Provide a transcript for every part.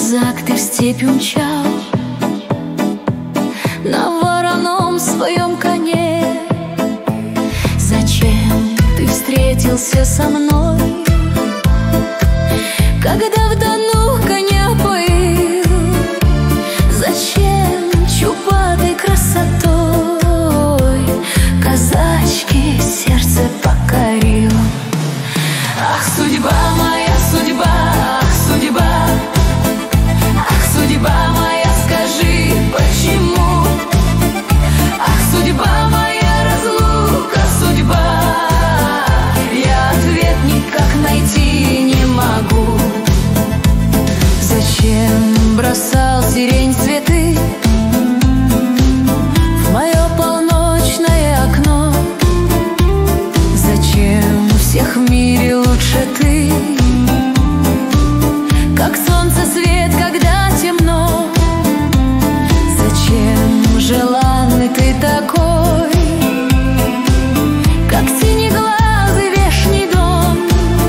казак, ты в степь умчал на вороном своем коне. Зачем ты встретился со мной, когда в Дону коня поил? Зачем чубатой красотой казачки сердце покорил? Ах, судьба моя, судьба, ах, судьба, ах, судьба моя, скажи, почему? Ах, судьба моя, разлука, судьба, я ответ никак найти не могу. Зачем бросал сирень цветы в мое полночное окно? Зачем всех в мире лучше ты, как солнце свет, когда темно? Зачем желанный ты такой, как синеглазый вешний дом?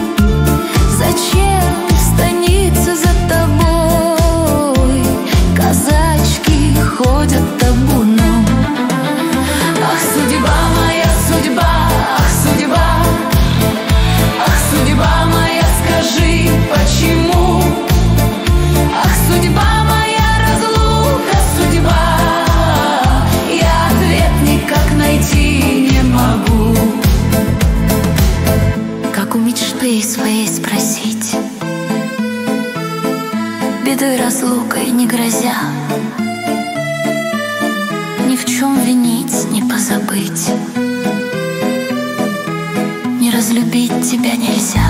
Зачем станица за тобой казачки ходят табуном? Ах, судьба моя, судьба, ах, судьба, ах, судьба моя, скажи, почему? Ах, судьба моя, разлука, судьба, я ответ никак найти не могу. Как у мечты своей спросить, бедой разлукой не грозя, ни в чем винить, не позабыть, не разлюбить тебя нельзя.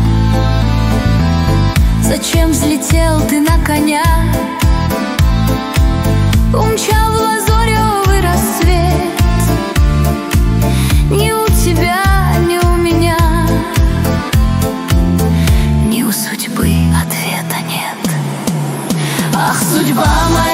Зачем взлетел ты на коня, умчал в лазоревый рассвет? Ни у тебя, ни у меня, ни у судьбы ответа нет. Ах, судьба моя,